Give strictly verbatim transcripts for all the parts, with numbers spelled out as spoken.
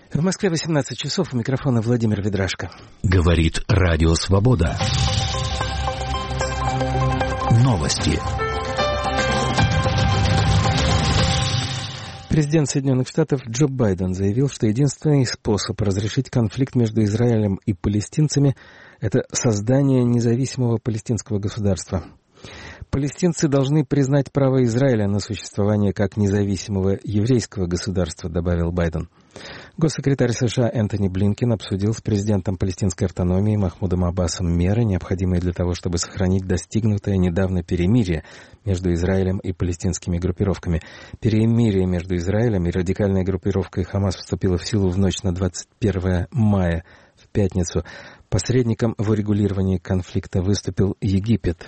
В Москве восемнадцать часов, у микрофона Владимир Ведрашко. Говорит Радио Свобода. Новости. Президент Соединенных Штатов Джо Байден заявил, что единственный способ разрешить конфликт между Израилем и палестинцами – это создание независимого палестинского государства. Палестинцы должны признать право Израиля на существование как независимого еврейского государства, добавил Байден. Госсекретарь США Энтони Блинкен обсудил с президентом палестинской автономии Махмудом Аббасом меры, необходимые для того, чтобы сохранить достигнутое недавно перемирие между Израилем и палестинскими группировками. Перемирие между Израилем и радикальной группировкой Хамас вступило в силу в ночь на двадцать первое мая, в пятницу. Посредником в урегулировании конфликта выступил Египет.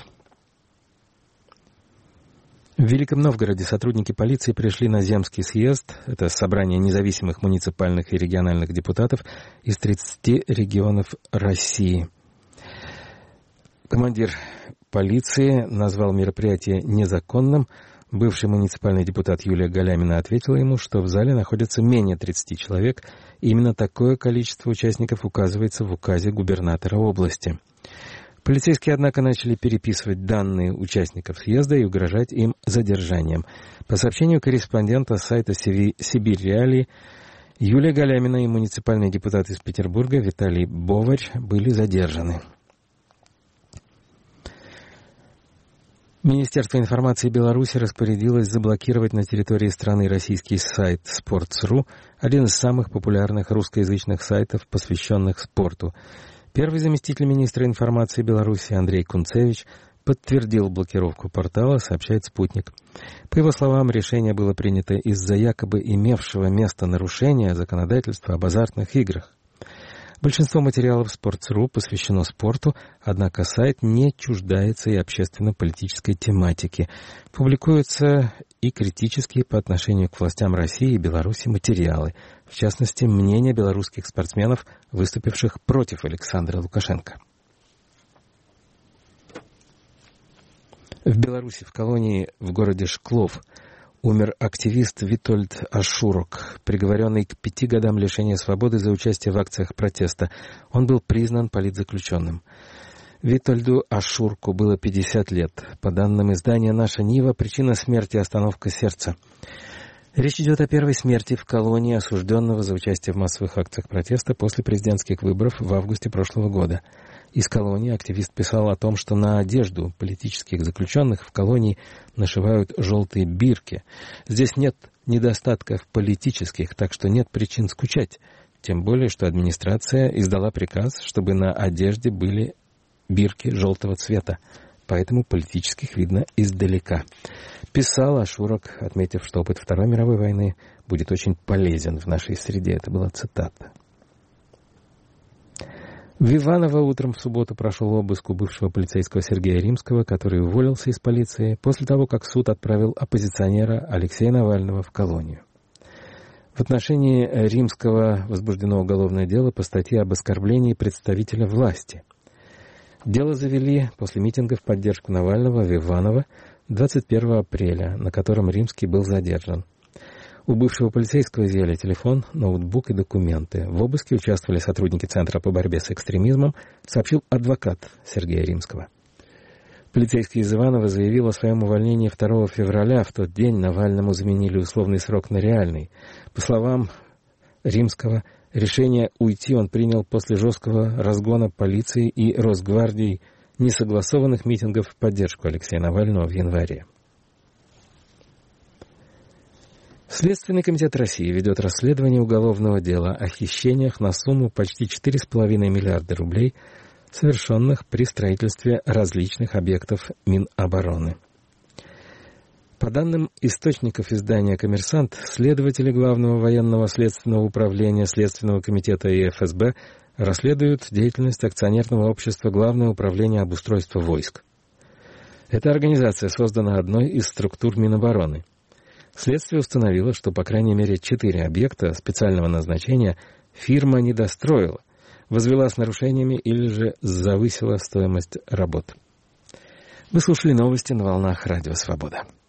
В Великом Новгороде сотрудники полиции пришли на Земский съезд, это собрание независимых муниципальных и региональных депутатов из тридцати регионов России. Командир полиции назвал мероприятие незаконным. Бывший муниципальный депутат Юлия Галямина ответила ему, что в зале находится менее тридцати человек, и именно такое количество участников указывается в указе губернатора области. Полицейские, однако, начали переписывать данные участников съезда и угрожать им задержанием. По сообщению корреспондента сайта «Сибирь Реалии», Юлия Галямина и муниципальный депутат из Петербурга Виталий Боварь были задержаны. Министерство информации Беларуси распорядилось заблокировать на территории страны российский сайт спортс точка ру, один из самых популярных русскоязычных сайтов, посвященных спорту. Первый заместитель министра информации Беларуси Андрей Кунцевич подтвердил блокировку портала, сообщает «Спутник». По его словам, решение было принято из-за якобы имевшего место нарушения законодательства об азартных играх. Большинство материалов спортс точка ру посвящено спорту, однако сайт не чуждается и общественно-политической тематики. Публикуются и критические по отношению к властям России и Беларуси материалы, в частности, мнения белорусских спортсменов, выступивших против Александра Лукашенко. В Беларуси, в колонии в городе Шклов, умер активист Витольд Ашурок, приговоренный к пяти годам лишения свободы за участие в акциях протеста. Он был признан политзаключенным. Витольду Ашурку было пятьдесят лет. По данным издания «Наша Нива», причина смерти – остановка сердца. Речь идет о первой смерти в колонии осужденного за участие в массовых акциях протеста после президентских выборов в августе прошлого года. Из колонии активист писал о том, что на одежду политических заключенных в колонии нашивают желтые бирки. Здесь нет недостатков политических, так что нет причин скучать. Тем более, что администрация издала приказ, чтобы на одежде были бирки желтого цвета. Поэтому политических видно издалека. Писал Ашурок, отметив, что опыт Второй мировой войны будет очень полезен в нашей среде. Это была цитата. В Иваново утром в субботу прошел обыск у бывшего полицейского Сергея Римского, который уволился из полиции после того, как суд отправил оппозиционера Алексея Навального в колонию. В отношении Римского возбуждено уголовное дело по статье об оскорблении представителя власти. Дело завели после митинга в поддержку Навального в Иваново двадцать первого апреля, на котором Римский был задержан. У бывшего полицейского изъяли телефон, ноутбук и документы. В обыске участвовали сотрудники Центра по борьбе с экстремизмом, сообщил адвокат Сергея Римского. Полицейский из Иванова заявил о своем увольнении второго февраля. В тот день Навальному заменили условный срок на реальный. По словам Римского, решение уйти он принял после жесткого разгона полиции и Росгвардии несогласованных митингов в поддержку Алексея Навального в январе. Следственный комитет России ведет расследование уголовного дела о хищениях на сумму почти четыре с половиной миллиарда рублей, совершенных при строительстве различных объектов Минобороны. По данным источников издания «Коммерсант», следователи Главного военного следственного управления Следственного комитета и эф эс бэ расследуют деятельность акционерного общества Главное управление обустройства войск. Эта организация создана одной из структур Минобороны. Следствие установило, что по крайней мере четыре объекта специального назначения фирма не достроила, возвела с нарушениями или же завысила стоимость работ. Вы слушали новости на волнах Радио Свобода.